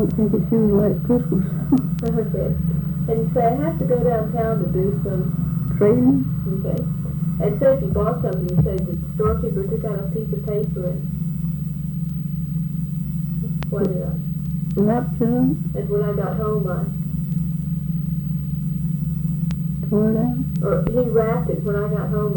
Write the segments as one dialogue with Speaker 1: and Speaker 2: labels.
Speaker 1: don't think it's usually at Christmas.
Speaker 2: Okay. And you say, I have to go downtown to do some
Speaker 1: Trading?
Speaker 2: okay. And say if you bought something, you say the storekeeper took out a piece of paper and what did I?
Speaker 1: Wrapped it up?
Speaker 2: And when I got home, I
Speaker 1: Tore it out?
Speaker 2: or he wrapped it. When I got home,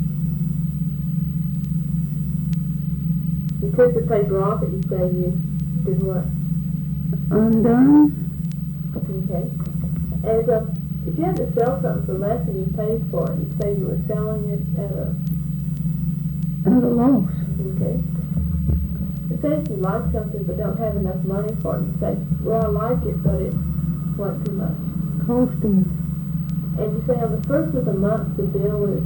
Speaker 2: you took the paper off it. You say you did what?
Speaker 1: Undone?
Speaker 2: Okay. And if you had to sell something for less than you paid for it, you'd say you were selling it at a
Speaker 1: loss.
Speaker 2: okay. Say if you like something but don't have enough money for it, you say, well, I like it, but it's what too much.
Speaker 1: Costing.
Speaker 2: And you say on the first of the month, the bill is,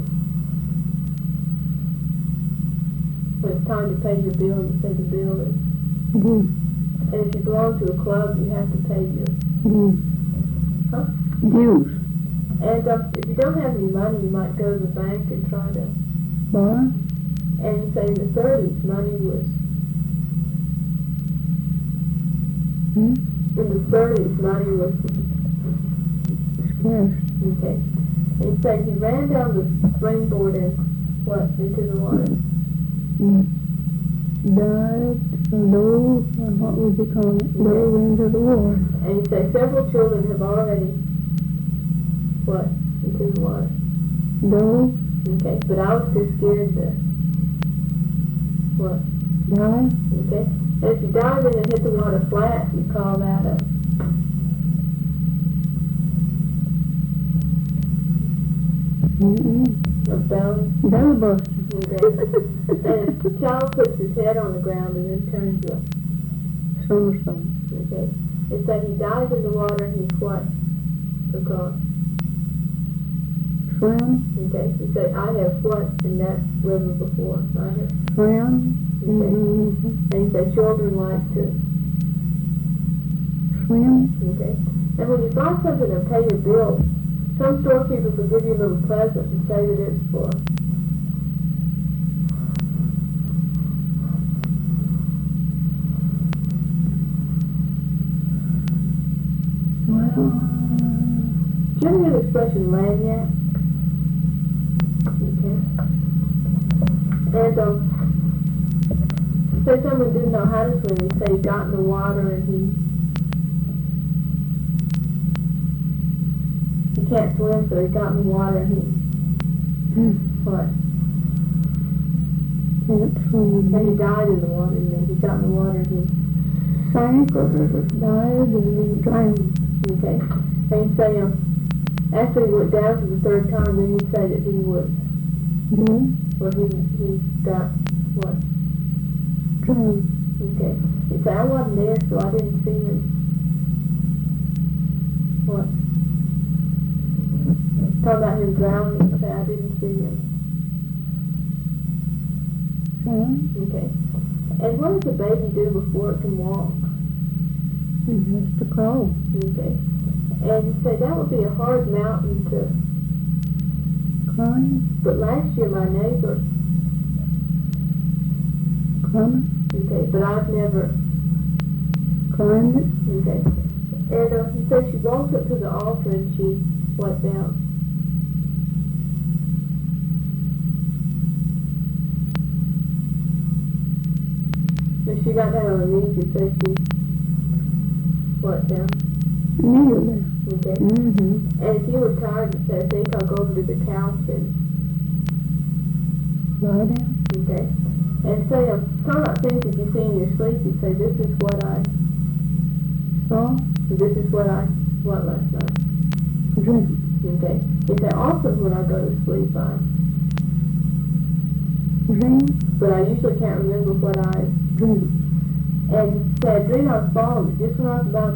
Speaker 2: when it's time to pay your bill, you say the bill is.
Speaker 1: Due.
Speaker 2: And if you belong to a club, you have to pay your.
Speaker 1: Due.
Speaker 2: Huh?
Speaker 1: Dues.
Speaker 2: And if you don't have any money, you might go to the bank and try to.
Speaker 1: Borrow?
Speaker 2: And you say in the 30s, money was.
Speaker 1: Hmm?
Speaker 2: In the 30s, money was
Speaker 1: Scarce.
Speaker 2: okay. And you say he ran down the springboard and what into the water.
Speaker 1: Died, dove, what would you call it? Dove into the water.
Speaker 2: And you say several children have already what into the water.
Speaker 1: Dove.
Speaker 2: Okay, but I was too scared to what.
Speaker 1: Died.
Speaker 2: Okay, and if you dive in and hit the water flat, you call that a. A belly.
Speaker 1: Belly buster.
Speaker 2: Okay. And the child puts his head on the ground and then turns a
Speaker 1: Somersault.
Speaker 2: okay. It's that he dives in the water and he's what? Because
Speaker 1: Swim.
Speaker 2: okay. You say I have what in that river before. I have
Speaker 1: Swim.
Speaker 2: okay. And you say children like to
Speaker 1: Swim.
Speaker 2: okay. And when you buy something and pay your bill, some storekeepers will give you a little present and say that it's for.
Speaker 1: Well,
Speaker 2: Do you ever hear the expression lagniappe? Okay. And say someone didn't know how to swim, you say he got in the water and he can't swim, so he got in the water and he what?
Speaker 1: can't swim.
Speaker 2: And he died in the water, you mean? He got in the water and he
Speaker 1: Sank or died or drowned.
Speaker 2: okay. And you say after he went down for the third time, then you say that he was or he got what?
Speaker 1: Drowned.
Speaker 2: Okay. You say I wasn't there, so I didn't see him. What? Talk about him drowning. You say I didn't see him. Okay. And what does a baby do before it can walk?
Speaker 1: He has to crawl.
Speaker 2: Okay. And you say that would be a hard mountain to
Speaker 1: Climb.
Speaker 2: but last year my neighbor
Speaker 1: Climbing.
Speaker 2: okay, but I've never
Speaker 1: Climbed it.
Speaker 2: okay. And he said she walked up to the altar and she went down. When she got down on her knees, she said she went down.
Speaker 1: Kneel there.
Speaker 2: Okay.
Speaker 1: Mm-hmm.
Speaker 2: And if you were tired, you said, I think I'll go over to the couch and
Speaker 1: Lie down.
Speaker 2: okay. And say, talk about things that you see in your sleep. You say, this is what I
Speaker 1: Saw.
Speaker 2: this is what I what last night.
Speaker 1: Drink.
Speaker 2: Okay. You say, also when I go to sleep,
Speaker 1: Dream.
Speaker 2: but I usually can't remember what I
Speaker 1: Drink.
Speaker 2: and you say, I dreamed I was falling, but just when I was about